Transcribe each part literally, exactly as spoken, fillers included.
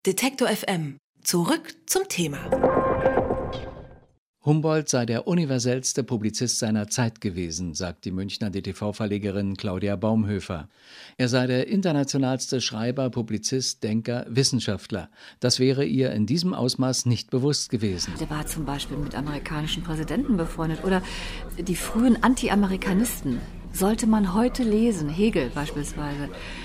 Detektor F M. Zurück zum Thema. Humboldt sei der universellste Publizist seiner Zeit gewesen, sagt die Münchner D T V-Verlegerin Claudia Baumhöfer. Er sei der internationalste Schreiber, Publizist, Denker, Wissenschaftler. Das wäre ihr in diesem Ausmaß nicht bewusst gewesen. Der war zum Beispiel mit amerikanischen Präsidenten befreundet oder die frühen Anti-Amerikanisten. Sollte man heute lesen, Hegel beispielsweise,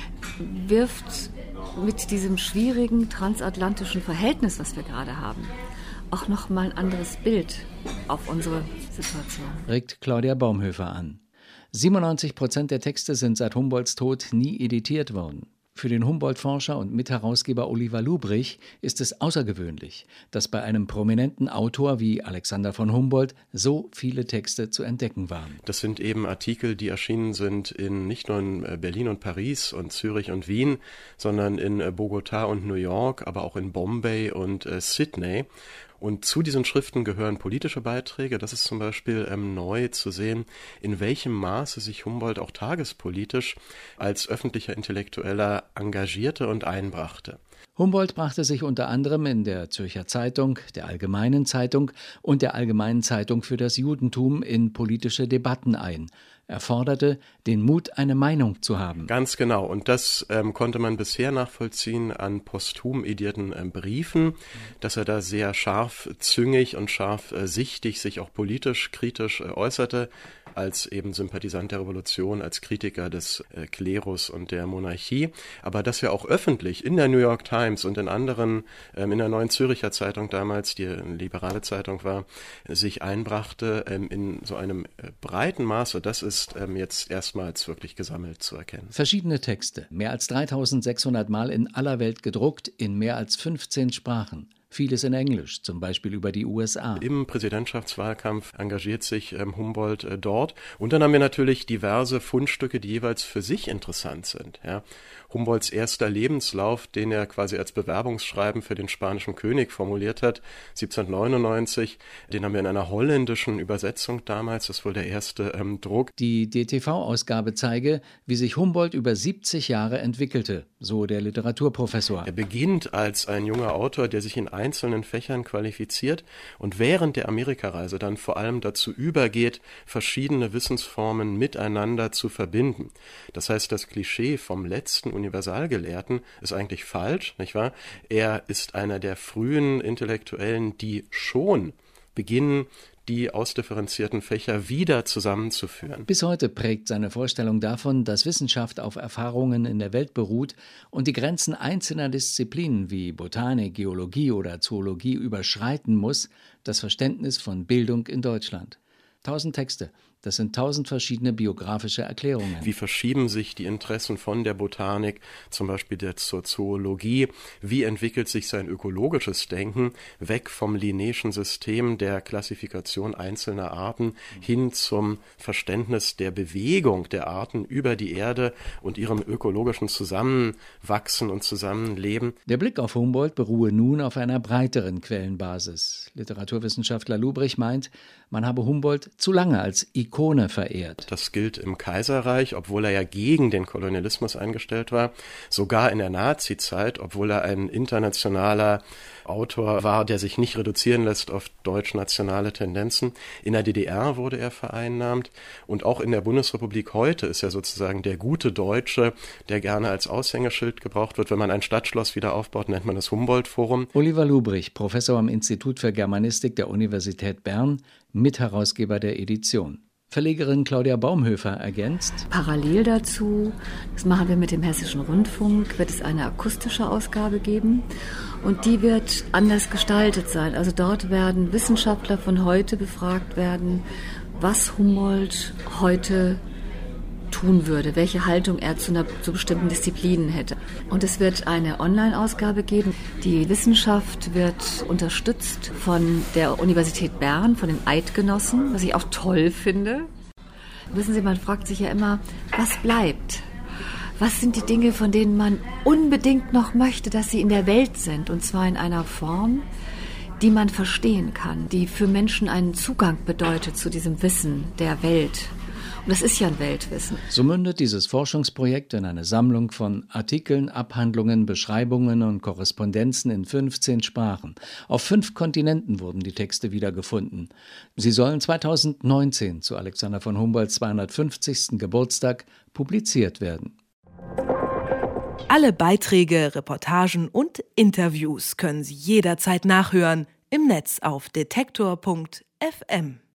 wirft mit diesem schwierigen transatlantischen Verhältnis, was wir gerade haben, auch noch mal ein anderes Bild auf unsere Situation. Regt Claudia Baumhöfer an. siebenundneunzig Prozent der Texte sind seit Humboldts Tod nie editiert worden. Für den Humboldt-Forscher und Mitherausgeber Oliver Lubrich ist es außergewöhnlich, dass bei einem prominenten Autor wie Alexander von Humboldt so viele Texte zu entdecken waren. Das sind eben Artikel, die erschienen sind in nicht nur in Berlin und Paris und Zürich und Wien, sondern in Bogotá und New York, aber auch in Bombay und äh, Sydney. Und zu diesen Schriften gehören politische Beiträge. Das ist zum Beispiel ähm, neu zu sehen, in welchem Maße sich Humboldt auch tagespolitisch als öffentlicher Intellektueller engagierte und einbrachte. Humboldt brachte sich unter anderem in der Zürcher Zeitung, der Allgemeinen Zeitung und der Allgemeinen Zeitung für das Judentum in politische Debatten ein. Er forderte, den Mut, eine Meinung zu haben. Ganz genau. Und das ähm, konnte man bisher nachvollziehen an posthum edierten ähm, Briefen, dass er da sehr scharfzüngig und scharfsichtig sich auch politisch kritisch äh, äußerte, als eben Sympathisant der Revolution, als Kritiker des äh, Klerus und der Monarchie. Aber dass er auch öffentlich in der New York Times und in anderen, ähm, in der Neuen Zürcher Zeitung damals, die eine liberale Zeitung war, äh, sich einbrachte ähm, in so einem äh, breiten Maße, das ist ist ähm, jetzt erstmals wirklich gesammelt zu erkennen. Verschiedene Texte, mehr als dreitausendsechshundert Mal in aller Welt gedruckt, in mehr als fünfzehn Sprachen. Vieles in Englisch, zum Beispiel über die U S A. Im Präsidentschaftswahlkampf engagiert sich ähm, Humboldt äh, dort. Und dann haben wir natürlich diverse Fundstücke, die jeweils für sich interessant sind. Ja. Humboldts erster Lebenslauf, den er quasi als Bewerbungsschreiben für den spanischen König formuliert hat, siebzehnhundertneunundneunzig, den haben wir in einer holländischen Übersetzung damals, das ist wohl der erste ähm, Druck. Die D T V-Ausgabe zeige, wie sich Humboldt über siebzig Jahre entwickelte, so der Literaturprofessor. Er beginnt als ein junger Autor, der sich in einzelnen Fächern qualifiziert und während der Amerikareise dann vor allem dazu übergeht, verschiedene Wissensformen miteinander zu verbinden. Das heißt, das Klischee vom letzten Universalgelehrten ist eigentlich falsch, nicht wahr? Er ist einer der frühen Intellektuellen, die schon beginnen, die ausdifferenzierten Fächer wieder zusammenzuführen. Bis heute prägt seine Vorstellung davon, dass Wissenschaft auf Erfahrungen in der Welt beruht und die Grenzen einzelner Disziplinen wie Botanik, Geologie oder Zoologie überschreiten muss, das Verständnis von Bildung in Deutschland. Tausend Texte. Das sind tausend verschiedene biografische Erklärungen. Wie verschieben sich die Interessen von der Botanik, zum Beispiel der zur Zoologie? Wie entwickelt sich sein ökologisches Denken weg vom Linnéischen System der Klassifikation einzelner Arten hin zum Verständnis der Bewegung der Arten über die Erde und ihrem ökologischen Zusammenwachsen und Zusammenleben? Der Blick auf Humboldt beruhe nun auf einer breiteren Quellenbasis. Literaturwissenschaftler Lubrich meint, man habe Humboldt zu lange als Ikone verehrt. Das gilt im Kaiserreich, obwohl er ja gegen den Kolonialismus eingestellt war. Sogar in der Nazizeit, obwohl er ein internationaler Autor war, der sich nicht reduzieren lässt auf deutsch-nationale Tendenzen. In der D D R wurde er vereinnahmt und auch in der Bundesrepublik heute ist er sozusagen der gute Deutsche, der gerne als Aushängeschild gebraucht wird. Wenn man ein Stadtschloss wieder aufbaut, nennt man das Humboldt-Forum. Oliver Lubrich, Professor am Institut für Germanistik der Universität Bern, Mitherausgeber der Edition. Verlegerin Claudia Baumhöfer ergänzt: Parallel dazu, das machen wir mit dem Hessischen Rundfunk, wird es eine akustische Ausgabe geben und die wird anders gestaltet sein. Also dort werden Wissenschaftler von heute befragt werden, was Humboldt heute tun würde, welche Haltung er zu, einer, zu bestimmten Disziplinen hätte. Und es wird eine Online-Ausgabe geben. Die Wissenschaft wird unterstützt von der Universität Bern, von den Eidgenossen, was ich auch toll finde. Wissen Sie, man fragt sich ja immer, was bleibt? Was sind die Dinge, von denen man unbedingt noch möchte, dass sie in der Welt sind? Und zwar in einer Form, die man verstehen kann, die für Menschen einen Zugang bedeutet zu diesem Wissen der Welt. Das ist ja ein Weltwissen. So mündet dieses Forschungsprojekt in eine Sammlung von Artikeln, Abhandlungen, Beschreibungen und Korrespondenzen in fünfzehn Sprachen. Auf fünf Kontinenten wurden die Texte wiedergefunden. Sie sollen zweitausendneunzehn zu Alexander von Humboldts zweihundertfünfzigsten Geburtstag publiziert werden. Alle Beiträge, Reportagen und Interviews können Sie jederzeit nachhören im Netz auf detektor punkt f m.